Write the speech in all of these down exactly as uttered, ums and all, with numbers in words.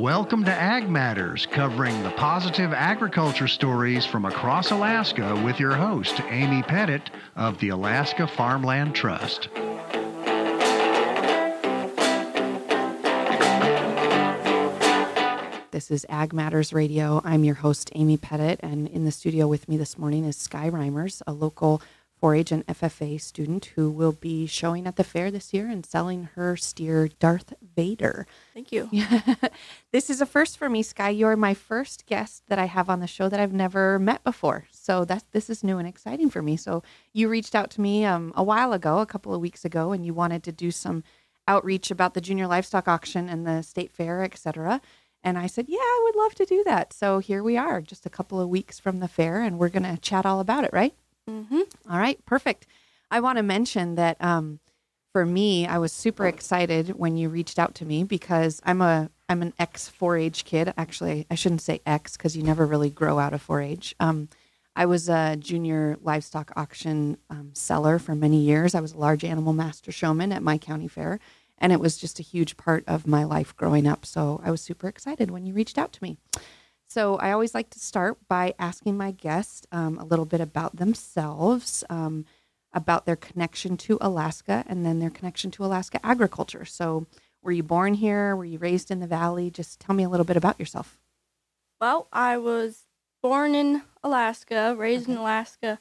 Welcome to Ag Matters, covering the positive agriculture stories from across Alaska with your host, Amy Pettit of the Alaska Farmland Trust. This is Ag Matters Radio. I'm your host, Amy Pettit, and in the studio with me this morning is Sky Reimers, a local four H and F F A student who will be showing at the fair this year and selling her steer, Darth Vader. Thank you. This is a first for me, Sky. You're my first guest that I have on the show that I've never met before. So that's, this is new and exciting for me. So you reached out to me um, a while ago, a couple of weeks ago, and you wanted to do some outreach about the junior livestock auction and the state fair, et cetera. And I said, yeah, I would love to do that. So here we are, just a couple of weeks from the fair, and we're going to chat all about it, right? Mm-hmm. All right, perfect. I want to mention that um, for me, I was super excited when you reached out to me because I'm a I'm an ex four H kid. Actually, I shouldn't say ex because you never really grow out of four H. Um, I was a junior livestock auction um, seller for many years. I was a large animal master showman at my county fair. And it was just a huge part of my life growing up. So I was super excited when you reached out to me. So I always like to start by asking my guests um, a little bit about themselves, um, about their connection to Alaska, and then their connection to Alaska agriculture. So were you born here? Were you raised in the valley? Just tell me a little bit about yourself. Well, I was born in Alaska, raised okay. in Alaska.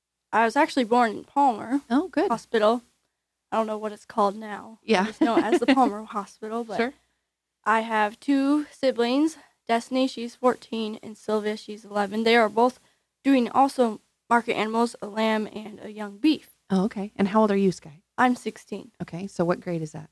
I was actually born in Palmer oh, good. Hospital. I don't know what it's called now. Yeah. I just know it as the Palmer Hospital. But sure. I have two siblings, Destiny, she's fourteen, and Sylvia, she's eleven. They are both doing also market animals, a lamb and a young beef. Oh, okay. And how old are you, Sky? I'm sixteen. Okay. So what grade is that?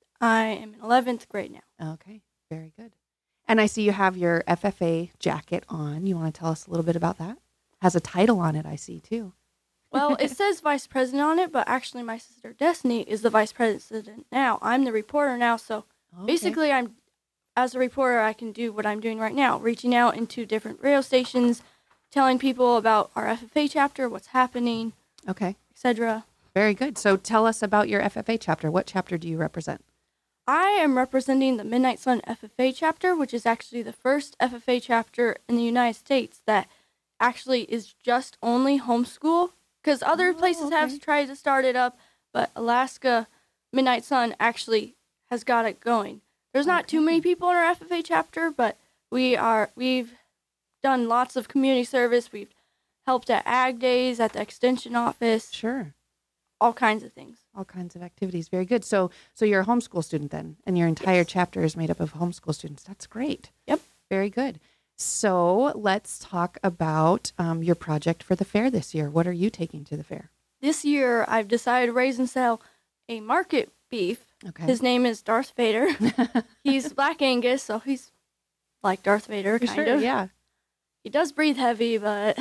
I am in eleventh grade now. Okay. Very good. And I see you have your F F A jacket on. You want to tell us a little bit about that? Has a title on it, I see, too. Well, it says vice president on it, but actually my sister Destiny is the vice president now. I'm the reporter now, so okay. basically I'm, as a reporter, I can do what I'm doing right now, reaching out into different radio stations, telling people about our F F A chapter, what's happening, okay, et cetera. Very good. So tell us about your F F A chapter. What chapter do you represent? I am representing the Midnight Sun F F A chapter, which is actually the first F F A chapter in the United States that actually is just only homeschool. Because other oh, places okay. have tried to start it up, but Alaska Midnight Sun actually has got it going. There's not okay. too many people in our F F A chapter, but we are, we've done lots of community service. We've helped at Ag Days, at the Extension Office. Sure. All kinds of things. All kinds of activities. Very good. So so you're a homeschool student then, and your entire yes. chapter is made up of homeschool students. That's great. Yep. Very good. So let's talk about um, your project for the fair this year. What are you taking to the fair? This year, I've decided to raise and sell a market beef. Okay. His name is Darth Vader. He's Black Angus, so he's like Darth Vader, kind sure, of. Yeah. He does breathe heavy, but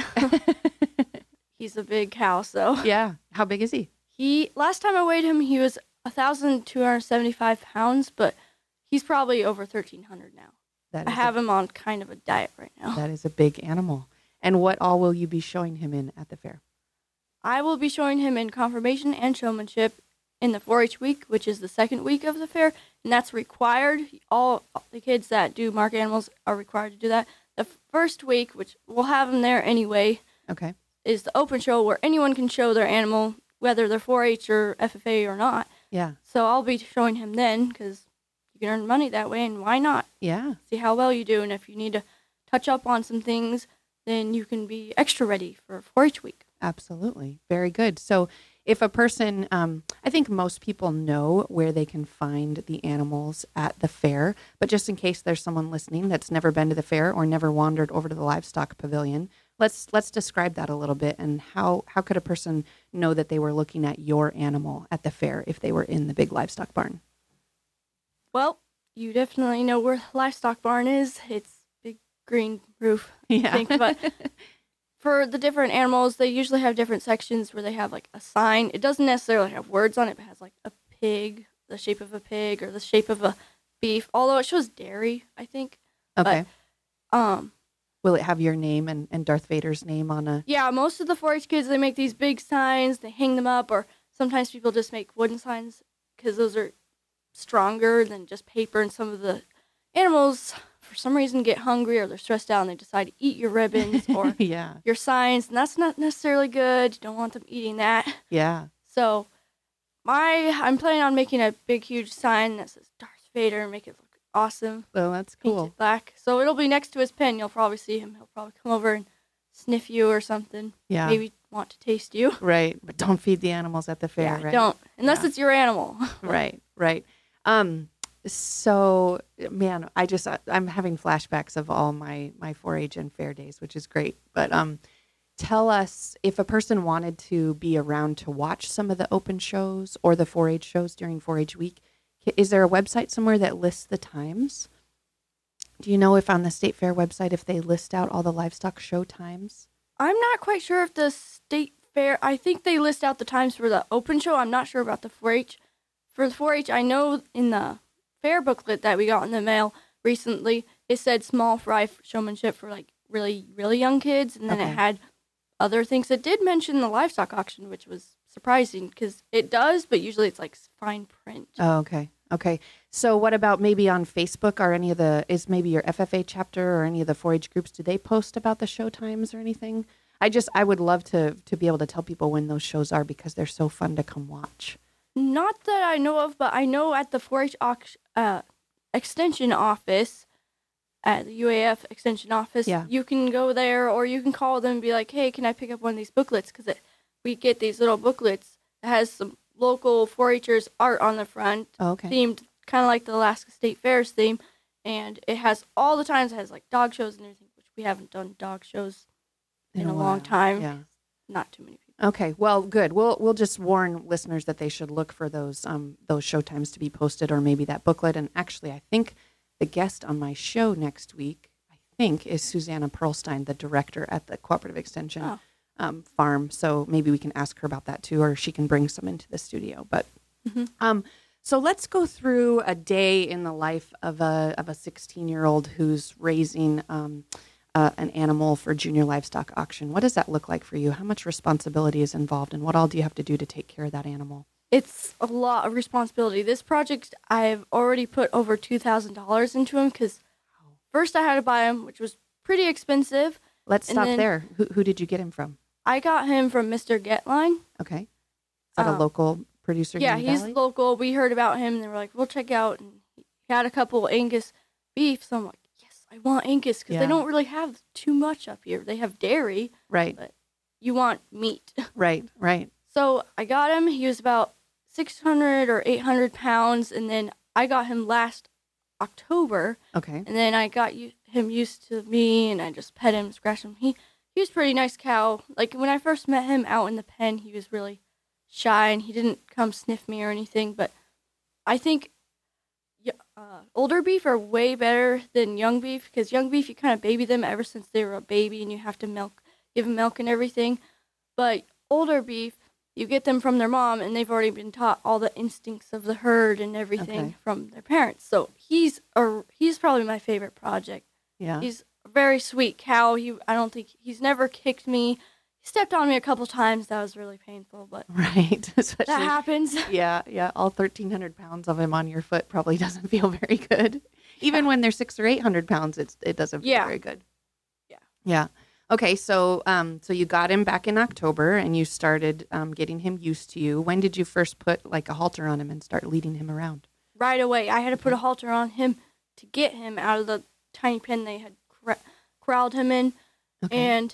he's a big cow, so. Yeah. How big is he? He last time I weighed him, he was one thousand two hundred seventy-five pounds, but he's probably over thirteen hundred now. That I have a, him on kind of a diet right now. That is a big animal. And what all will you be showing him in at the fair? I will be showing him in conformation and showmanship in the four H week, which is the second week of the fair, and that's required. All the kids that do market animals are required to do that. The first week, which we'll have them there anyway, okay, is the open show where anyone can show their animal, whether they're four H or F F A or not. Yeah. So I'll be showing him then because you can earn money that way, and why not? Yeah. See how well you do, and if you need to touch up on some things, then you can be extra ready for four H week. Absolutely. Very good. So if a person, um, I think most people know where they can find the animals at the fair, but just in case there's someone listening that's never been to the fair or never wandered over to the livestock pavilion, let's let's describe that a little bit, and how, how could a person know that they were looking at your animal at the fair if they were in the big livestock barn? Well, you definitely know where the livestock barn is. It's big green roof, yeah. I think. But for the different animals, they usually have different sections where they have like a sign. It doesn't necessarily have words on it, but it has like a pig, the shape of a pig, or the shape of a beef. Although it shows dairy, I think. Okay. But, um, will it have your name and, and Darth Vader's name on a? Yeah, most of the four H kids, they make these big signs. They hang them up, or sometimes people just make wooden signs because those are stronger than just paper, and some of the animals for some reason get hungry or they're stressed out and they decide to eat your ribbons or yeah. your signs, and that's not necessarily good. You don't want them eating that. Yeah. So my I'm planning on making a big, huge sign that says Darth Vader and make it look awesome. Oh, that's Paint cool. it black. So it'll be next to his pen. You'll probably see him. He'll probably come over and sniff you or something. Yeah. Maybe want to taste you. Right. But don't feed the animals at the fair, Yeah, right? don't. Unless Yeah. it's your animal. Right, right. Um, so, man, I just, I, I'm having flashbacks of all my, my four H and fair days, which is great. But um, tell us, if a person wanted to be around to watch some of the open shows or the four H shows during four H week, is there a website somewhere that lists the times? Do you know if on the State Fair website, if they list out all the livestock show times? I'm not quite sure if the state fair, I think they list out the times for the open show. I'm not sure about the four H. For the four H, I know in the fair booklet that we got in the mail recently, it said small fry showmanship for like really, really young kids. And then Okay. it had other things. It did mention the livestock auction, which was surprising because it does, but usually it's like fine print. Oh, okay. Okay. So what about maybe on Facebook or any of the, is maybe your F F A chapter or any of the four H groups, do they post about the show times or anything? I just, I would love to to be able to tell people when those shows are because they're so fun to come watch. Not that I know of, but I know at the four H uh, extension office, at the U A F extension office, Yeah. you can go there or you can call them and be like, hey, can I pick up one of these booklets? Because we get these little booklets that has some local four H'ers art on the front, Oh, okay. themed kind of like the Alaska State Fair's theme. And it has all the times, it has like dog shows and everything, which we haven't done dog shows in, a, long while. time. Yeah. Not too many people. Okay. Well, good. We'll we'll just warn listeners that they should look for those um those show times to be posted or maybe that booklet. And actually, I think the guest on my show next week, I think, is Susanna Pearlstein, the director at the Cooperative Extension Oh. um, Farm. So maybe we can ask her about that too, or she can bring some into the studio. But Mhm. um, so let's go through a day in the life of a of a sixteen year old who's raising um. Uh, an animal for junior livestock auction. What does that look like for you? How much responsibility is involved, and what all do you have to do to take care of that animal? It's a lot of responsibility. This project, I've already put over two thousand dollars into him because first I had to buy him, which was pretty expensive. Let's And stop then- there. Who, who did you get him from? I got him from Mister Getline. Okay. Is that a Um, local producer? Yeah, here in the he's Valley? local. We heard about him and they were like, we'll check out. And he had a couple Angus beef. So I'm like, yes, I want Angus because Yeah. they don't really have too much up here. They have dairy. Right, But you want meat. right, right. So I got him. He was about six hundred or eight hundred pounds. And then I got him last October. Okay. And then I got u- him used to me, and I just pet him, scratch him. He he was a pretty nice cow. Like, when I first met him out in the pen, he was really shy, and he didn't come sniff me or anything. But I think y- uh, older beef are way better than young beef, because young beef, you kind of baby them ever since they were a baby, and you have to milk, give them milk and everything. But older beef, you get them from their mom, and they've already been taught all the instincts of the herd and everything Okay. from their parents. So he's a, he's probably my favorite project. Yeah. He's a very sweet cow. He I don't think he's never kicked me. He stepped on me a couple times. That was really painful, but Right. Especially, that happens. yeah, yeah. All thirteen hundred pounds of him on your foot probably doesn't feel very good. Even when they're six or eight hundred pounds, it's it doesn't feel Yeah. very good. Yeah. Yeah. Okay. So, um, so you got him back in October, and you started um, getting him used to you. When did you first put like a halter on him and start leading him around? Right away, I had to put a halter on him to get him out of the tiny pen they had cor- corralled him in, Okay. and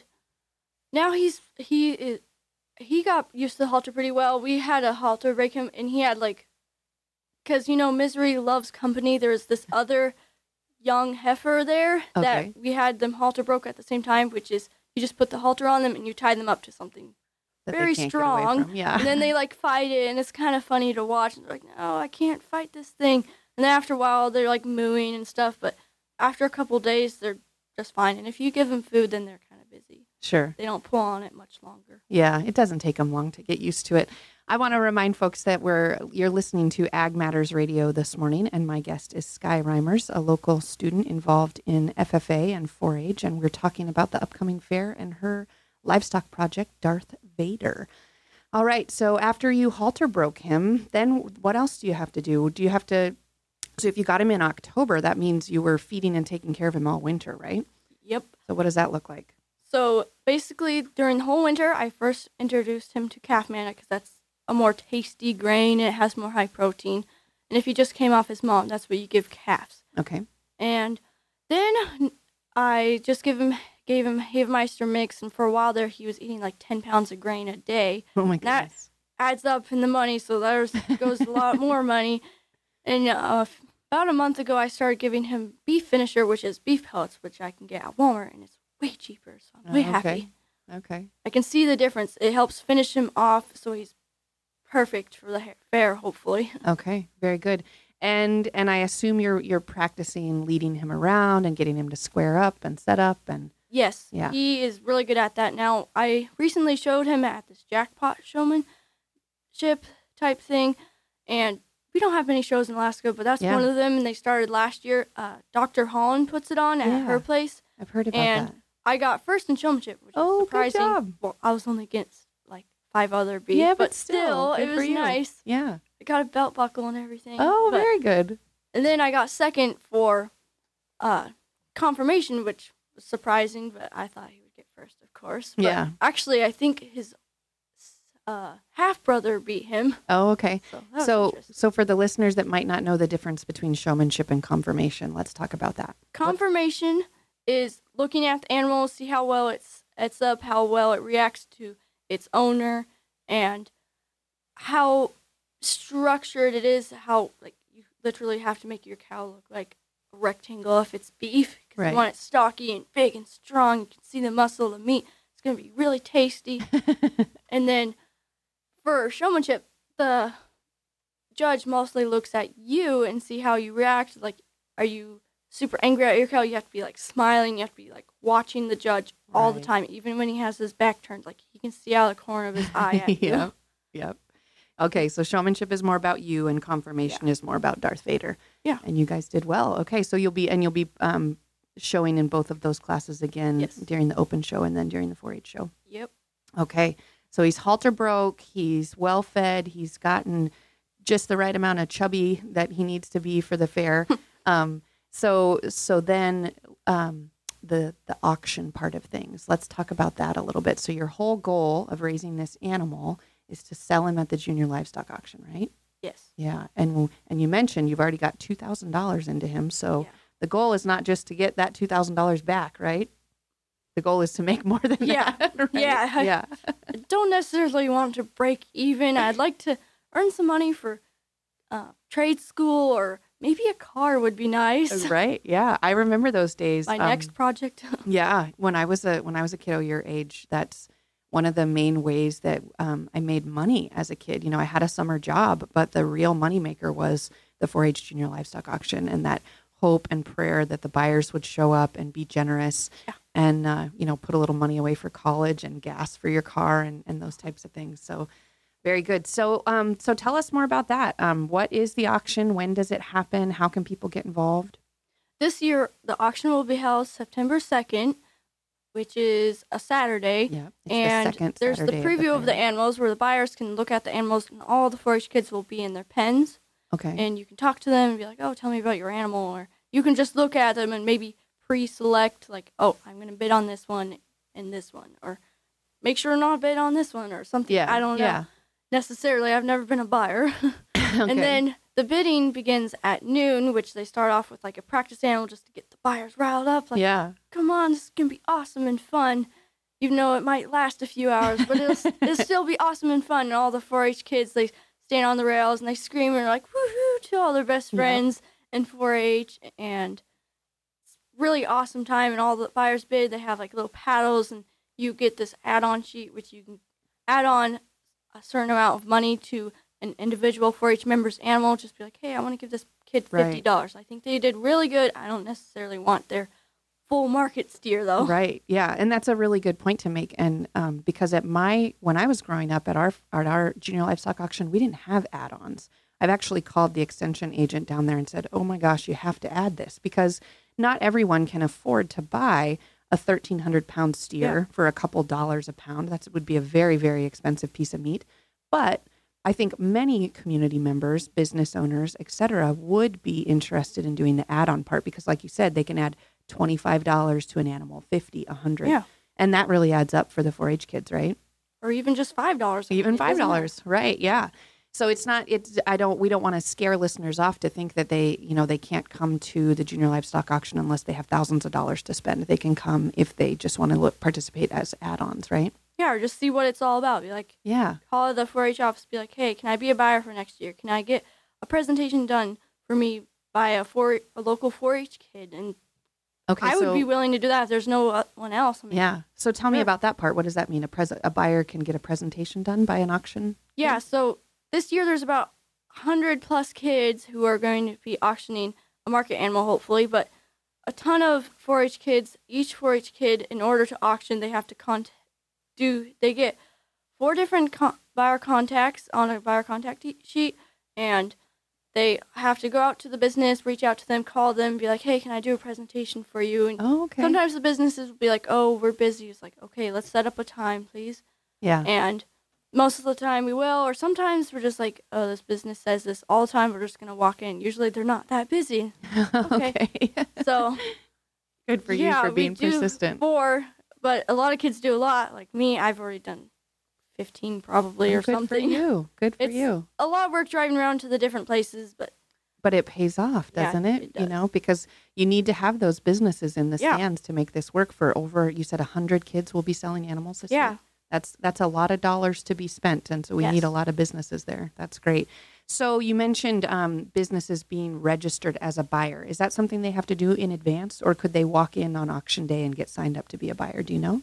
now he's he is he got used to the halter pretty well. We had a halter break him, and he had like, because you know Misery loves company. There was this other young heifer there Okay. that we had them halter broke at the same time, which is you just put the halter on them and you tie them up to something That they very can't get away strong. from. Yeah. And then they like fight it, and it's kind of funny to watch. And they're like, no, I can't fight this thing. And then after a while, they're like mooing and stuff. But after a couple days, they're just fine. And if you give them food, then they're kind of busy. Sure. They don't pull on it much longer. Yeah, it doesn't take them long to get used to it. I want to remind folks that we're you're listening to Ag Matters Radio this morning, and my guest is Sky Reimers, a local student involved in F F A and four H, and we're talking about the upcoming fair and her livestock project, Darth Vader. All right, so after you halter broke him, then what else do you have to do? Do you have to So if you got him in October, that means you were feeding and taking care of him all winter, right? Yep. So what does that look like? So basically, during the whole winter, I first introduced him to calf manna because that's a more tasty grain and it has more high protein. And if he just came off his mom, that's what you give calves. Okay. And then I just give him gave him Havemeister mix, and for a while there, he was eating like ten pounds of grain a day. Oh my That goodness. adds up in the money, so there goes a lot more money. And uh, about a month ago, I started giving him beef finisher, which is beef pellets, which I can get at Walmart, and it's way cheaper, so I'm way Oh, okay. happy. Okay. I can see the difference. It helps finish him off, so he's perfect for the ha- fair, hopefully. Okay. Very good. And and I assume you're you're practicing leading him around and getting him to square up and set up and Yes, Yeah. he is really good at that. Now, I recently showed him at this jackpot showmanship type thing, and we don't have many shows in Alaska, but that's Yeah. one of them, and they started last year. Uh, Doctor Holland puts it on at Yeah. her place, I've heard about and that. I got first in showmanship, which Oh, is good surprising. job. Well, I was only against like five other beef, Yeah, but, but still, still, it good for was you. nice. Yeah. I got a belt buckle and everything. Oh, but- very good. And then I got second for uh, confirmation, which was surprising, but I thought he would get first, of course. But Yeah. actually, I think his uh, half brother beat him. Oh, okay. So, that was So interesting. so for the listeners that might not know the difference between showmanship and confirmation, let's talk about that. Confirmation is looking at the animal, see how well it's it's up, how well it reacts to its owner, and how structured it is. How like you literally have to make your cow look like a rectangle if it's beef, because Right. you want it stocky and big and strong. You can see the muscle, the meat. It's gonna be really tasty. And then for showmanship, the judge mostly looks at you and see how you react. Like, are you super angry at your cow? You have to be like smiling. You have to be like watching the judge all the Right. time, even when he has his back turned. Like, he can see out of the corner of his eye at you. Yep. Yep. Okay, so showmanship is more about you and confirmation is more about Darth Vader. Yeah. And you guys did well. Okay, so you'll be and you'll be um, showing in both of those classes again Yes. during the open show and then during the four H show. Yep. Okay. So he's halter broke, he's well fed, he's gotten just the right amount of chubby that he needs to be for the fair. um, so so then um, the the auction part of things. Let's talk about that a little bit. So your whole goal of raising this animal is to sell him at the junior livestock auction, right? Yes. Yeah. And and you mentioned you've already got two thousand dollars into him. So Yeah. the goal is not just to get that two thousand dollars back, right? The goal is to make more than Yeah. that. Right? Yeah. I- Yeah. I don't necessarily want to break even. I'd like to earn some money for uh, trade school, or maybe a car would be nice. Right. Yeah. I remember those days. My Um, next project. Yeah. When I was a when I was a kiddo your age, that's one of the main ways that um, I made money as a kid. You know, I had a summer job, but the real moneymaker was the four H junior livestock auction, and that hope and prayer that the buyers would show up and be generous Yeah. and uh, you know, put a little money away for college and gas for your car and, and those types of things. So very good. So um, so tell us more about that. Um, what is the auction? When does it happen? How can people get involved? This year, the auction will be held September second, which is a Saturday. Yeah. It's and the second there's Saturday the of preview of the, fair. animals where the buyers can look at the animals, and all the four H kids will be in their pens. Okay. And you can talk to them and be like, oh, tell me about your animal. Or you can just look at them and maybe pre-select, like, oh, I'm going to bid on this one and this one. Or make sure not to bid on this one or something. Yeah. I don't know yeah. necessarily. I've never been a buyer. Okay. And then the bidding begins at noon, which they start off with like a practice animal just to get the buyers riled up. Like, yeah. come on, this is going to be awesome and fun. Even though it might last a few hours, but it'll, it'll still be awesome and fun. And all the four H kids, they stand on the rails and they scream and are like, woohoo, to all their best Yeah. friends in four H. And it's really awesome time. And all the buyers bid, they have like little paddles, and you get this add-on sheet, which you can add on a certain amount of money to an individual four H member's animal. Just be like, hey, I want to give this kid fifty dollars. Right. I think they did really good. I don't necessarily want their full market steer, though. Right. Yeah. And that's a really good point to make. And um, because at my, when I was growing up at our, at our junior livestock auction, we didn't have add-ons. I've actually called the extension agent down there and said, oh my gosh, you have to add this, because not everyone can afford to buy a thirteen hundred pound steer Yeah. for a couple dollars a pound. That would be a very, very expensive piece of meat. But I think many community members, business owners, et cetera, would be interested in doing the add-on part because, like you said, they can add twenty-five dollars to an animal, fifty dollars, one hundred dollars. Yeah. And that really adds up for the four H kids, right? Or even just five dollars. Even five dollars, right? Yeah. So it's not. It's. I don't. We don't want to scare listeners off to think that they, you know, they can't come to the junior livestock auction unless they have thousands of dollars to spend. They can come if they just want to look, participate as add-ons, right? Yeah, or just see what it's all about. Be like, yeah, call the four H office. Be like, hey, can I be a buyer for next year? Can I get a presentation done for me by a four a local four H kid? And okay, I would so, be willing to do that if there's no one else. I mean, yeah. So tell me sure. about that part. What does that mean? A pres a buyer can get a presentation done by an auction? Yeah. So this year there's about one hundred plus kids who are going to be auctioning a market animal, hopefully, but a ton of four H kids. Each four H kid, in order to auction, they have to con- do. They get four different con- buyer contacts on a buyer contact e- sheet, and they have to go out to the business, reach out to them, call them, be like, "Hey, can I do a presentation for you?" And oh, okay. sometimes the businesses will be like, "Oh, we're busy." It's like, "Okay, let's set up a time, please." Yeah. And most of the time we will, or sometimes we're just like, oh, this business says this all the time. We're just going to walk in. Usually they're not that busy. Okay. okay. So good for yeah, you for being we do persistent. Four, but a lot of kids do a lot. Like me, I've already done fifteen probably oh, or good something. Good for you. Good for It's you. a lot of work driving around to the different places, but But it pays off, doesn't yeah, it? it does. You know, because you need to have those businesses in the Yeah. stands to make this work for over, you said one hundred kids will be selling animals this yeah. year? That's that's a lot of dollars to be spent, and so we Yes. need a lot of businesses there. That's great. So you mentioned um, businesses being registered as a buyer. Is that something they have to do in advance, or could they walk in on auction day and get signed up to be a buyer? Do you know?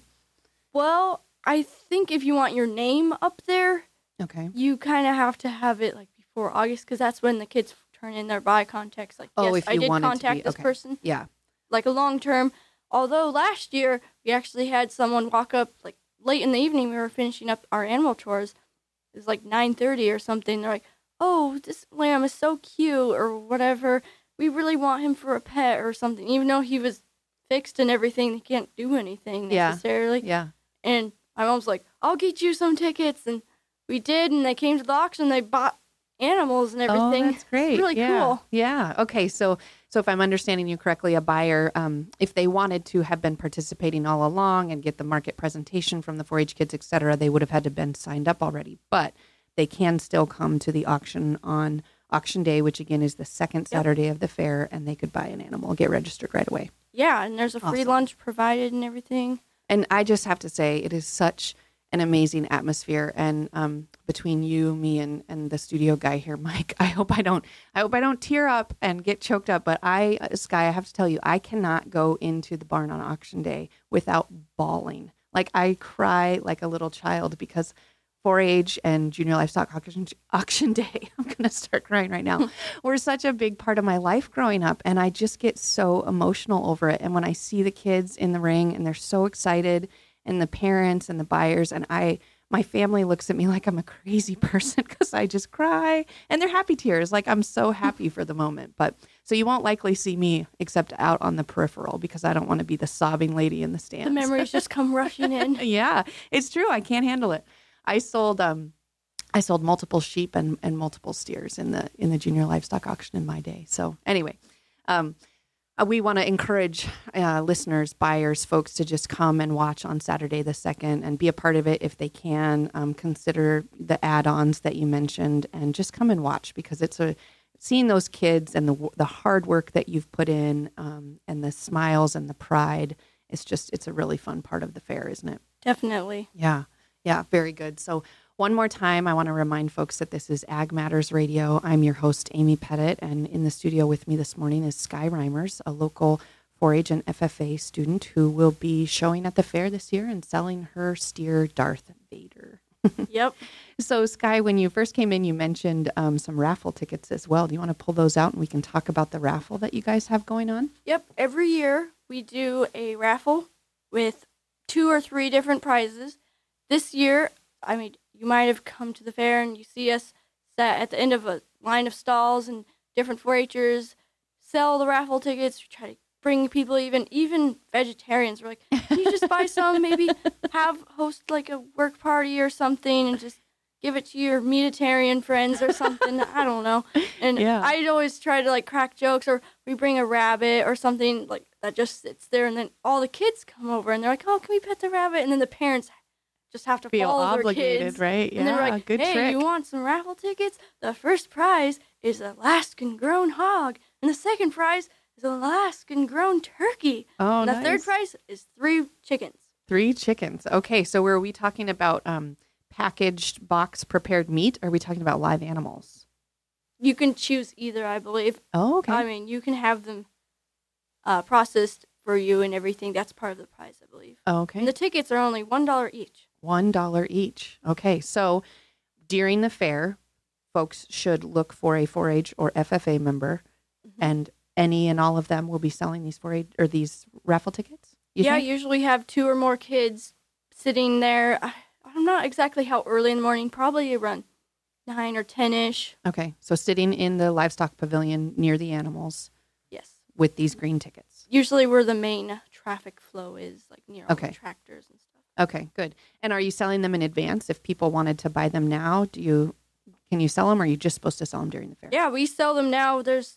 Well, I think if you want your name up there, Okay. you kind of have to have it like before August, because that's when the kids turn in their buy contacts. Like, Oh, yes, if I you did wanted to contact be- this okay. person. Yeah. Like a long term. Although last year we actually had someone walk up like late in the evening. We were finishing up our animal chores. It was like nine thirty or something. They're like, "Oh, this lamb is so cute," or whatever. We really want him for a pet or something, even though he was fixed and everything. He can't do anything Yeah. necessarily. Yeah. And my mom's like, "I'll get you some tickets," and we did. And they came to the auction. They bought animals and everything. Oh, that's great. It's really yeah. cool. Yeah. Okay. So, so if I'm understanding you correctly, a buyer, um, if they wanted to have been participating all along and get the market presentation from the four H kids, et cetera, they would have had to been signed up already. But they can still come to the auction on auction day, which again is the second Saturday of the fair, and they could buy an animal, get registered right away. Yeah, and there's a free Awesome. lunch provided and everything. And I just have to say, it is such an amazing atmosphere. And um, between you, me, and, and the studio guy here, Mike, I hope I don't, I hope I don't tear up and get choked up. But I, uh, Sky, I have to tell you, I cannot go into the barn on auction day without bawling. Like I cry like a little child because four H and junior livestock auction, auction day, I'm going to start crying right now, were such a big part of my life growing up. And I just get so emotional over it. And when I see the kids in the ring and they're so excited, and the parents and the buyers, and I, my family looks at me like I'm a crazy person because I just cry, and they're happy tears. Like I'm so happy for the moment. But so you won't likely see me except out on the peripheral because I don't want to be the sobbing lady in the stands. The memories just come rushing in. Yeah, it's true. I can't handle it. I sold, um, I sold multiple sheep and, and multiple steers in the in the junior livestock auction in my day. So anyway, um, Uh, we want to encourage uh, listeners, buyers, folks to just come and watch on Saturday the second and be a part of it if they can. Um, consider the add-ons that you mentioned and just come and watch because it's a seeing those kids and the the hard work that you've put in um, and the smiles and the pride. It's just it's a really fun part of the fair, isn't it? Definitely. Yeah. Yeah. Very good. So one more time, I want to remind folks that this is Ag Matters Radio. I'm your host, Amy Pettit, and in the studio with me this morning is Sky Reimers, a local four H and F F A student who will be showing at the fair this year and selling her steer, Darth Vader. Yep. So, Sky, when you first came in, you mentioned um, some raffle tickets as well. Do you want to pull those out and we can talk about the raffle that you guys have going on? Yep. Every year we do a raffle with two or three different prizes. This year, I mean, you might have come to the fair and you see us sat at the end of a line of stalls and different four H'ers sell the raffle tickets. We try to bring people, even even vegetarians. We're like, can you just buy some? Maybe have host like a work party or something and just give it to your meatitarian friends or something. I don't know. And Yeah. I'd always try to like crack jokes, or we bring a rabbit or something like that just sits there, and then all the kids come over and they're like, "Oh, can we pet the rabbit?" And then the parents just have to Feel follow obligated, their kids, right? and they're Yeah, like, good "Hey, trick. you want some raffle tickets? The first prize is an Alaskan grown hog, and the second prize is an Alaskan grown turkey. Oh, and the nice. third prize is three chickens." Three chickens. Okay, so were we talking about um, packaged box prepared meat? Or are we talking about live animals? You can choose either, I believe. Oh, okay. I mean, you can have them uh, processed for you and everything. That's part of the prize, I believe. okay. And the tickets are only one dollar each. One dollar each. Okay, so during the fair, folks should look for a four H or F F A member, Mm-hmm. and any and all of them will be selling these four H or these raffle tickets. You yeah, think? usually have two or more kids sitting there. I, I'm not exactly how early in the morning. Probably around nine or ten ish. Okay, so sitting in the livestock pavilion near the animals Yes. with these green tickets. Usually where the main traffic flow is, like near all Okay. the tractors and stuff. Okay, good. And are you selling them in advance? If people wanted to buy them now, do you can you sell them, or are you just supposed to sell them during the fair? Yeah, we sell them now. There's,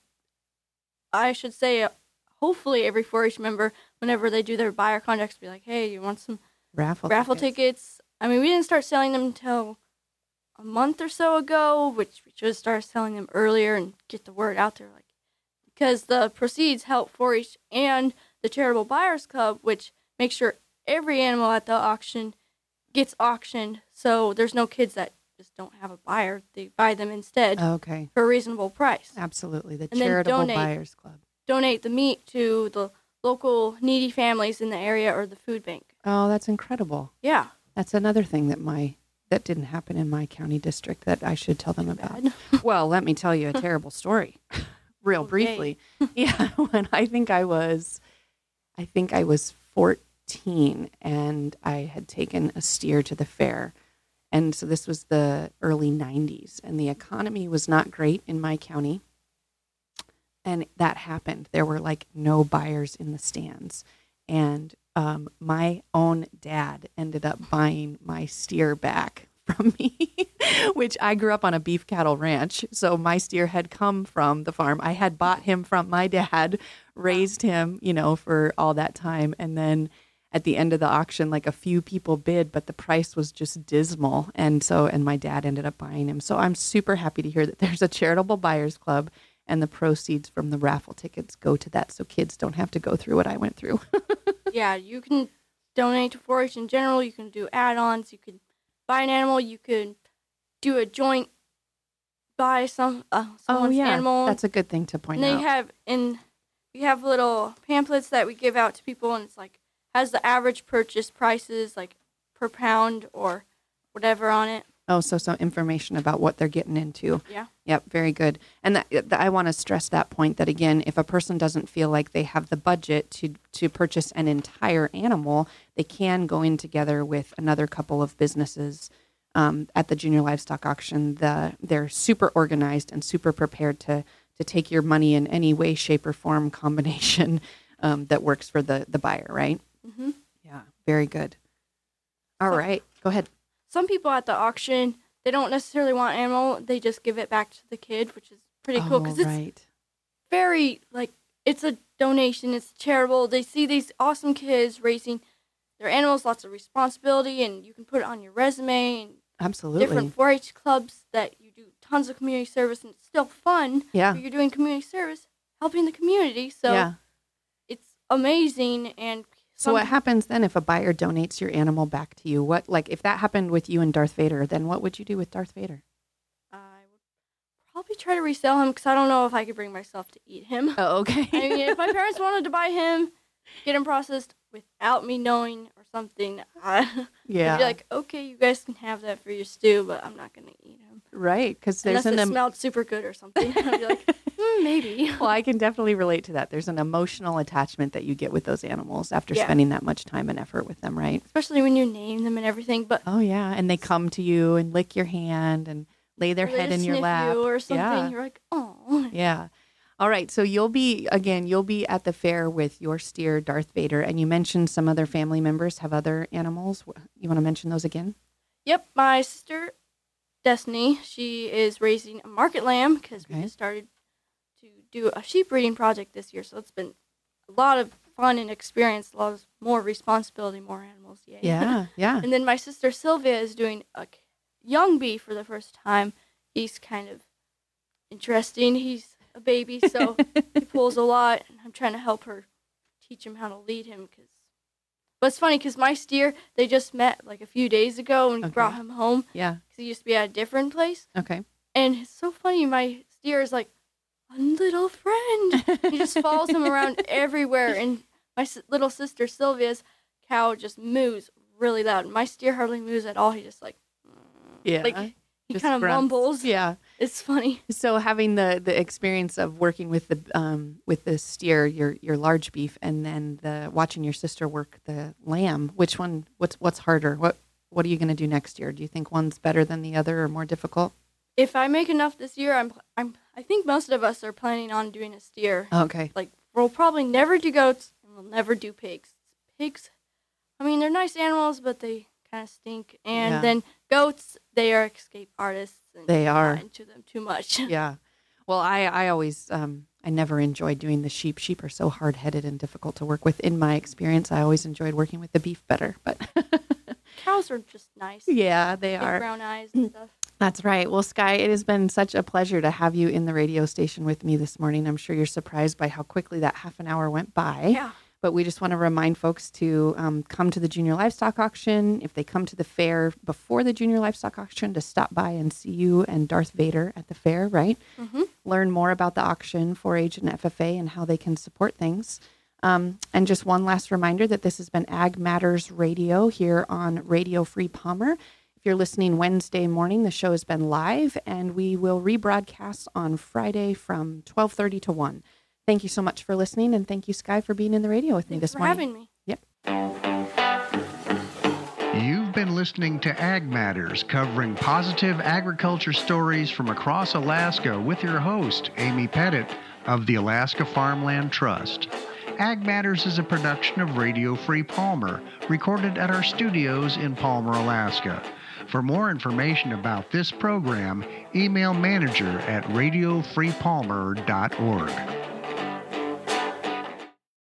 I should say, uh, hopefully every four H member, whenever they do their buyer contracts, be like, "Hey, you want some Raffle raffle tickets. tickets?" I mean, we didn't start selling them until a month or so ago, which we should start selling them earlier and get the word out there, like, because the proceeds help four H and the Charitable Buyers Club, which makes sure every animal at the auction gets auctioned. So there's no kids that just don't have a buyer; they buy them instead Okay, for a reasonable price. absolutely. The And then Charitable donate. Buyers Club. Donate the meat to the local needy families in the area or the food bank. Oh, that's incredible. Yeah, That's another thing that my that didn't happen in my county district that I should tell them about. bad. Well, let me tell you a terrible story, real Okay. briefly. Yeah, when I think I was, I think I was fourteen, and I had taken a steer to the fair, and so this was the early nineties, and the economy was not great in my county, and that happened. There were like no buyers in the stands, and um, my own dad ended up buying my steer back from me, which I grew up on a beef cattle ranch. So my steer had come from the farm. I had bought him from my dad, raised him, you know, for all that time. And then at the end of the auction, like a few people bid, but the price was just dismal. And so, and my dad ended up buying him. So I'm super happy to hear that there's a charitable buyers club, and the proceeds from the raffle tickets go to that, so kids don't have to go through what I went through. Yeah, you can donate to four H in general. You can do add-ons. You can buy an animal. You can do a joint buy some uh, someone's animal. That's a good thing to point and they out. have and we have little pamphlets that we give out to people, and it's like has the average purchase prices like per pound or whatever on it. Oh, so some information about what they're getting into. Yeah. Yep, very good. And that, that I want to stress that point that, again, if a person doesn't feel like they have the budget to to purchase an entire animal, they can go in together with another couple of businesses um, at the Junior Livestock Auction. The, they're super organized and super prepared to to take your money in any way, shape, or form combination um, that works for the, the buyer, right? Mm-hmm. Yeah, very good. All So- right, go ahead. Some people at the auction, they don't necessarily want animal. They just give it back to the kid, which is pretty cool because Oh, it's right. very like it's a donation. It's charitable. They see these awesome kids raising their animals, lots of responsibility, and you can put it on your resume and Absolutely. different four H clubs that you do tons of community service, and it's still fun. Yeah. But you're doing community service, helping the community. So yeah. it's amazing. And So what happens then if a buyer donates your animal back to you? What, like, if that happened with you and Darth Vader, then what would you do with Darth Vader? I would probably try to resell him because I don't know if I could bring myself to eat him. Oh, okay. I mean, if my parents wanted to buy him, get him processed without me knowing or something, I, yeah. I'd be like, okay, you guys can have that for your stew, but I'm not going to eat him. Right, because there's Unless an it em- smelled super good or something. I'd be like, mm, maybe. well, I can definitely relate to that. There's an emotional attachment that you get with those animals after Yeah. spending that much time and effort with them, right? Especially when you name them and everything. But Oh yeah, and they come to you and lick your hand and lay their they head in just your sniff lap. you or something. Yeah. You're like, oh. Yeah. All right. So you'll be, again, you'll be at the fair with your steer, Darth Vader, and you mentioned some other family members have other animals. You want to mention those again? Yep, my sister Destiny. She is raising a market lamb because Okay. we just started to do a sheep breeding project this year. So it's been a lot of fun and experience, a lot of more responsibility, more animals. Yay. Yeah, yeah. And then my sister Sylvia is doing a k- young bee for the first time. He's kind of interesting. He's a baby, so he pulls a lot. And I'm trying to help her teach him how to lead him. Cause, but it's funny because my steer, they just met like a few days ago and Okay. brought him home Yeah. because he used to be at a different place. Okay. And it's so funny. My steer is like a little friend. He just follows him around everywhere. And my s- little sister Sylvia's cow just moos really loud. My steer hardly moos at all. He just like, Yeah. like he Just kind of grunts. mumbles. Yeah. It's funny. So having the, the experience of working with the um with the steer, your your large beef, and then the watching your sister work the lamb, which one? What's what's harder? What what are you going to do next year? Do you think one's better than the other or more difficult? If I make enough this year, I'm I'm I think most of us are planning on doing a steer. Okay. Like we'll probably never do goats and we'll never do pigs. Pigs, I mean they're nice animals, but they kind of stink. And Yeah. then goats, they are escape artists. And They I'm are. not into them too much. Yeah. Well, I I always um I never enjoyed doing the sheep. Sheep are so hard headed and difficult to work with. In my experience, I always enjoyed working with the beef better. But Cows are just nice. yeah, they Big are. brown eyes and stuff. That's right. Well, Sky, it has been such a pleasure to have you in the radio station with me this morning. I'm sure you're surprised by how quickly that half an hour went by. Yeah. But we just want to remind folks to um, come to the Junior Livestock Auction. If they come to the fair before the Junior Livestock Auction, to stop by and see you and Darth Vader at the fair, right? Mm-hmm. Learn more about the auction, four H and F F A, and how they can support things. Um, and just one last reminder that this has been Ag Matters Radio here on Radio Free Palmer. If you're listening Wednesday morning, the show has been live, and we will rebroadcast on Friday from twelve thirty to one. Thank you so much for listening, and thank you, Sky, for being in the radio with me Thanks this for morning. having me. Yep. You've been listening to Ag Matters, covering positive agriculture stories from across Alaska with your host, Amy Pettit of the Alaska Farmland Trust. Ag Matters is a production of Radio Free Palmer, recorded at our studios in Palmer, Alaska. For more information about this program, email manager at radio free palmer dot org.